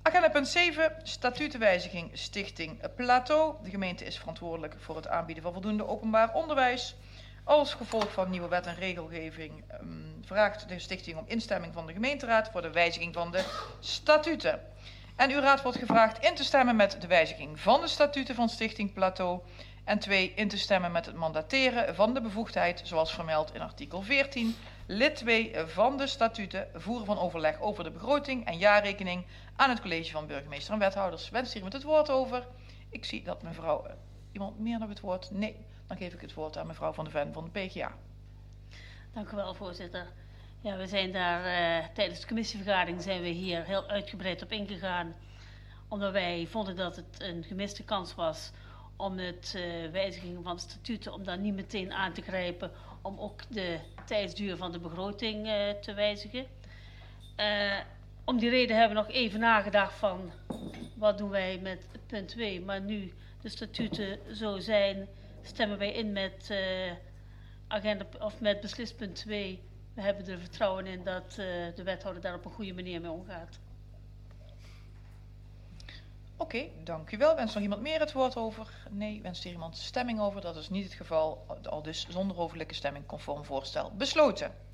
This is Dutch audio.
Agenda punt 7, statutenwijziging Stichting Plateau. De gemeente is verantwoordelijk voor het aanbieden van voldoende openbaar onderwijs. Als gevolg van nieuwe wet en regelgeving vraagt de stichting om instemming van de gemeenteraad voor de wijziging van de statuten. En uw raad wordt gevraagd in te stemmen met de wijziging van de statuten van Stichting Plateau. En 2, in te stemmen met het mandateren van de bevoegdheid, zoals vermeld in artikel 14, lid 2 van de statuten, voeren van overleg over de begroting en jaarrekening aan het college van burgemeester en wethouders. Wenst hier met het woord over? Ik zie dat mevrouw, iemand meer nog het woord? Nee, dan geef ik het woord aan mevrouw Van de Ven van de PGA. Dank u wel, voorzitter. Ja, we zijn daar tijdens de commissievergadering zijn we hier heel uitgebreid op ingegaan, omdat wij vonden dat het een gemiste kans was om het wijziging van de statuten, om daar niet meteen aan te grijpen, om ook de tijdsduur van de begroting te wijzigen. Om die reden hebben we nog even nagedacht van wat doen wij met punt 2. Maar nu de statuten zo zijn, stemmen wij in met met beslispunt 2. We hebben er vertrouwen in dat de wethouder daar op een goede manier mee omgaat. Oké, dank u wel. Wenst nog iemand meer het woord over? Nee, wenst hier iemand stemming over? Dat is niet het geval. Al dus zonder overlijke stemming conform voorstel besloten.